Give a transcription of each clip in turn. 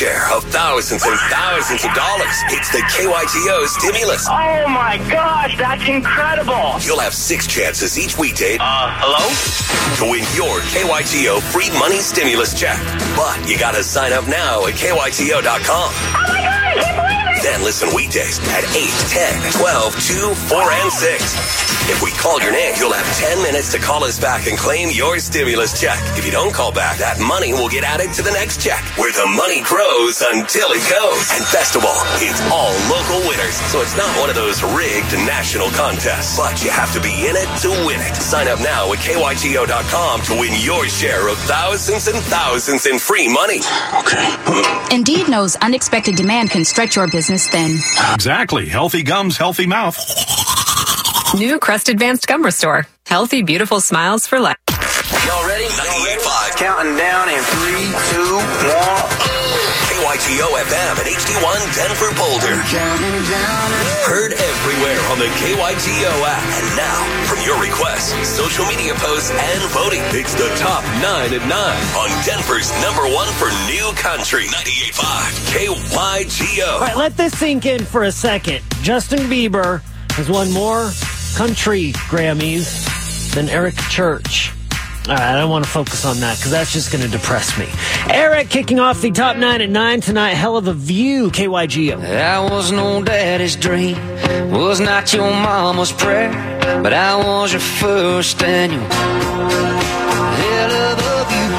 share of thousands and thousands of dollars. It's the KYTO Stimulus. Oh my gosh, that's incredible. You'll have 6 chances each weekday. Hello? To win your KYTO free money stimulus check. But you gotta sign up now at KYTO.com. Oh my God, I can't believe it. Then listen weekdays at 8, 10, 12, 2, 4, and 6. If we call your name, you'll have 10 minutes to call us back and claim your stimulus check. If you don't call back, that money will get added to the next check, where the money grows until it goes. And best of all, it's all local winners, so it's not one of those rigged national contests. But you have to be in it to win it. Sign up now at KYTO.com to win your share of thousands and thousands in free money. Okay. Indeed knows unexpected demand can stretch your business thin. Exactly. Healthy gums, healthy mouth. New Crest Advanced Gum Restore. Healthy, beautiful smiles for life. Y'all ready? 98.5. Counting down in 3, 2, 1. KYTO FM at HD1 Denver Boulder. Heard everywhere on the KYTO app. And now, from your requests, social media posts, and voting, it's the top 9 at 9 on Denver's #1 for new country. 98.5 KYTO. All right, let this sink in for a second. Justin Bieber has won more country Grammys than Eric Church. All right, I don't want to focus on that because that's just going to depress me. Eric kicking off the top 9 at 9 tonight. Hell of a view, KYGO. I was no daddy's dream, was not your mama's prayer, but I was your first and your hell of a view.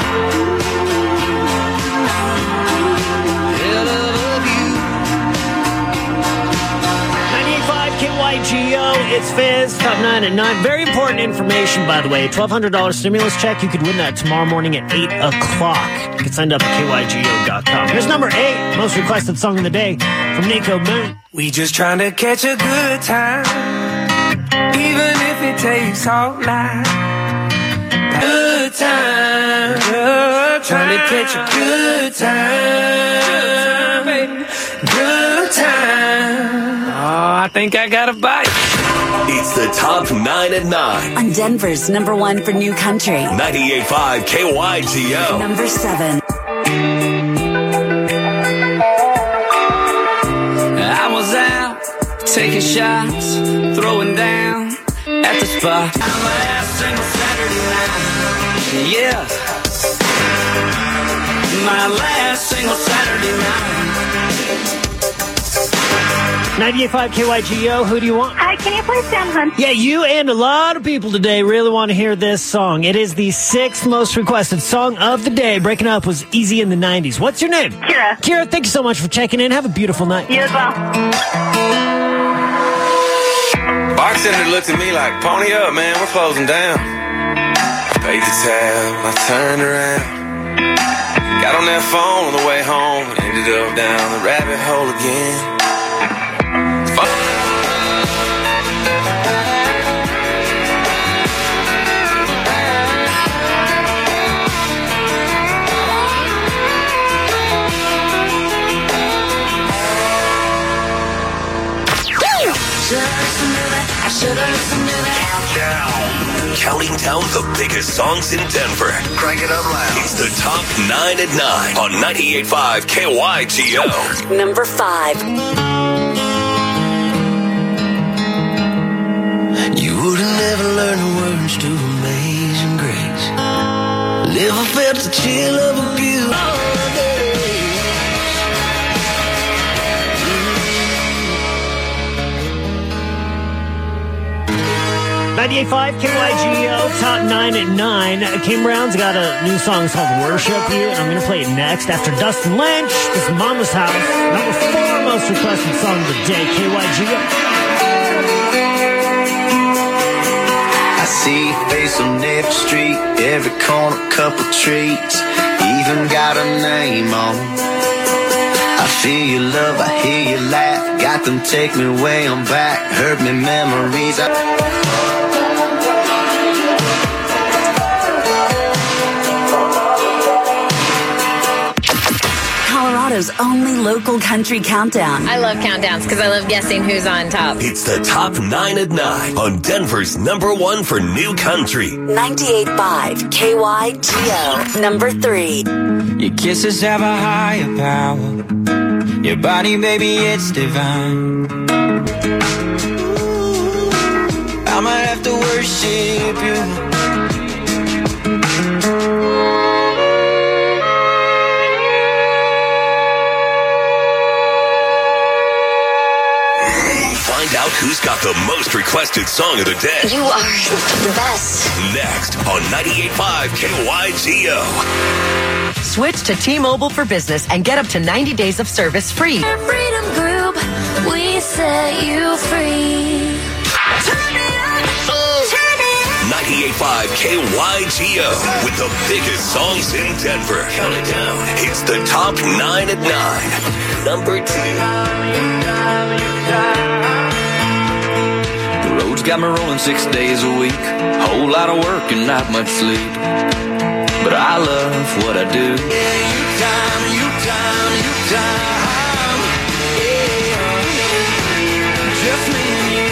Hell of a view. 98.5 KYGO. It's Fizz, top 9 at 9. Very important information, by the way. $1,200 stimulus check. You could win that tomorrow morning at 8 o'clock. You can sign up at KYGO.com. Here's number 8, most requested song of the day from Nico Moon. We just trying to catch a good time, even if it takes all night. Good time, trying to catch a good time, baby. Good time. Oh, I think I got a bite. It's the top 9 at 9 on Denver's #1 for new country. 98.5 KYGO. Number 7. I was out taking shots, throwing down at the spot. My last single Saturday night. Yeah. My last single Saturday night. 98.5 KYGO, who do you want? Hi, can you play Sam Hunt? Yeah, you and a lot of people today really want to hear this song. It is the 6th most requested song of the day. Breaking Up was easy in the 90s. What's your name? Kira. Kira, thank you so much for checking in. Have a beautiful night. You as well. Bartender looked at me like, pony up, man, we're closing down. Paid the tab, I turned around. Got on that phone on the way home and ended up down the rabbit hole again. Counting down the biggest songs in Denver. Crank it up loud. It's the top 9 at 9 on 98.5 KYGO. Number 5. You would have never learned the words to Amazing Grace. Never felt the chill of a beautiful day. 98.5 KYGO, top 9 at 9. Kim Brown's got a new song called Worship You, and I'm going to play it next after Dustin Lynch. This is Mama's House, number 4 most requested song of the day, KYGO. I see your face on every street, every corner, couple trees, even got a name on. I feel your love, I hear you laugh, got them take me way on back, hurt me memories. Colorado's Denver's only local country countdown. I love countdowns because I love guessing who's on top. It's the Top 9 at 9 on Denver's #1 for new country. 98.5 KYGO, number 3. Your kisses have a higher power. Your body, baby, it's divine. I might have to worship you. Find out who's got the most requested song of the day. You are the best. Next on 98.5 KYGO. Switch to T-Mobile for Business and get up to 90 days of service free. Freedom Group, we set you free. Turn it up, turn it up. 98.5 KYGO with the biggest songs in Denver. Count it down. It's the Top 9 at 9. Number 2. The road's got me rolling 6 days a week. Whole lot of work and not much sleep. But I love what I do. Yeah, you time. Yeah. Just me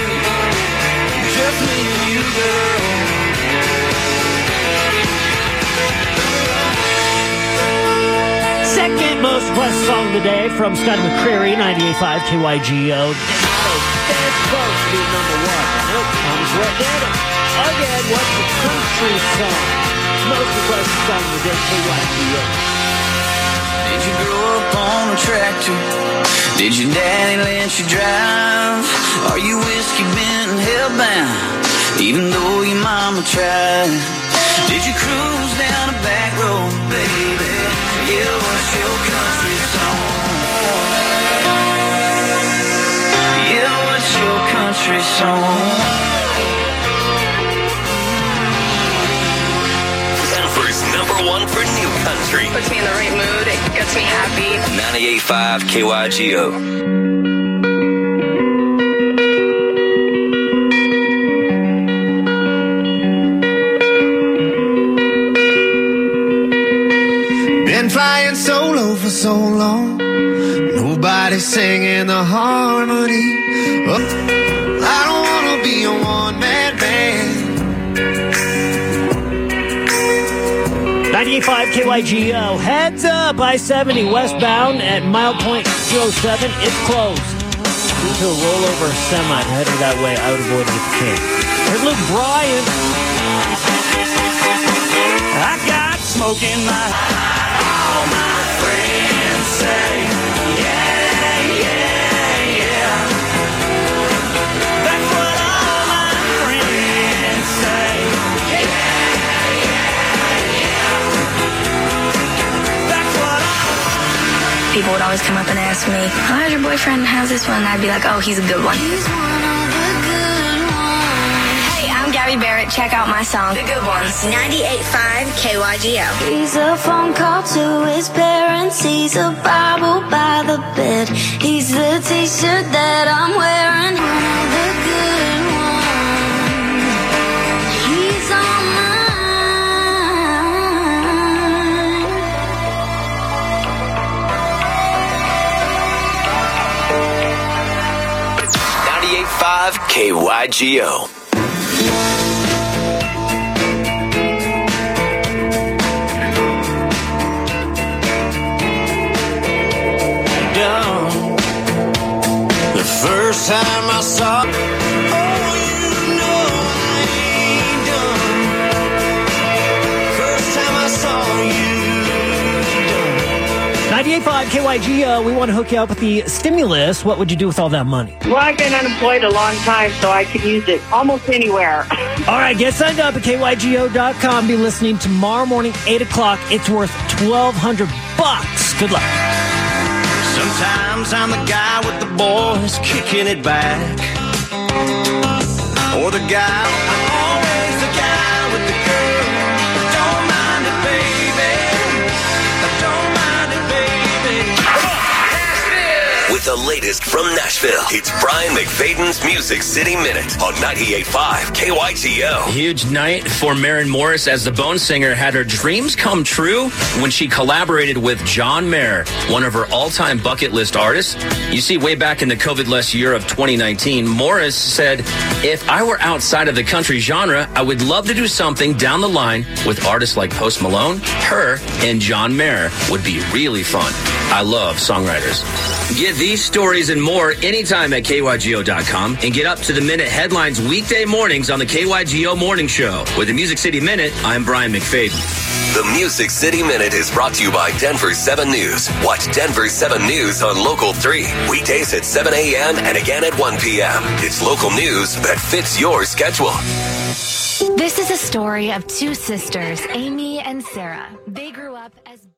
and you, girl. Second most requested song of the day from Scotty McCreery, 98.5 KYGO. That's close to being number 1. Nope, Thomas Rhett did it. Again, what's the country song? Most requested song of the day, KYGO. Did you grow up on a tractor? Did your daddy let you drive? Are you whiskey bent and hellbound, even though your mama tried? Did you cruise down a back road, baby? Yeah, what's your country song? Yeah, what's your country song? Denver's #1 for new country. Puts me in the right mood. It gets me happy. 98.5 KYGO. Been flying solo for so long, nobody singing the harmony. Oh, I don't wanna be a one-man band. 98.5 KYGO. Heads up, I-70 westbound at mile point 207. It's closed. Due to a rollover semi headed that way, I would avoid it if you can. Here's Luke Bryan. I got smoke in my. All my friends say, yeah, yeah, yeah. That's what all my friends say. Yeah, yeah, yeah. That's what People would always come up and ask me, how's your boyfriend? How's this one? And I'd be like, oh, he's a good one. He's one of the good ones. Hey, I'm Gabby Barrett. Check out my song, The Good Ones. 98.5 KYGO. He's a phone call to his parents. He's a Bible by the bed. He's the t-shirt that I'm wearing. One of the good ones. He's on mine. 98.5 KYGO. The first time I saw, oh, you know I ain't done. First time I saw you. 98.5 KYGO. We want to hook you up with the stimulus. What would you do with all that money? Well, I've been unemployed a long time, so I could use it almost anywhere. All right, get signed up at KYGO.com. Be listening tomorrow morning, 8 o'clock. It's worth $1,200. Good luck. Sometimes I'm the guy with the boys kicking it back, or the guy, I'm always the guy with the girl. Don't mind it, baby. Don't mind it, baby. With the latest from Nashville. It's Brian McFadden's Music City Minute on 98.5 KYGO. Huge night for Maren Morris as the Bone Singer had her dreams come true when she collaborated with John Mayer, one of her all-time bucket list artists. You see, way back in the COVID-less year of 2019, Morris said, "If I were outside of the country genre, I would love to do something down the line with artists like Post Malone, her, and John Mayer would be really fun." I love songwriters. Get these stories and more anytime at KYGO.com and get up to the minute headlines weekday mornings on the KYGO Morning Show. With the Music City Minute, I'm Brian McFadden. The Music City Minute is brought to you by Denver 7 News. Watch Denver 7 News on Local 3. Weekdays at 7 a.m. and again at 1 p.m. It's local news that fits your schedule. This is a story of two sisters, Amy and Sarah. They grew up as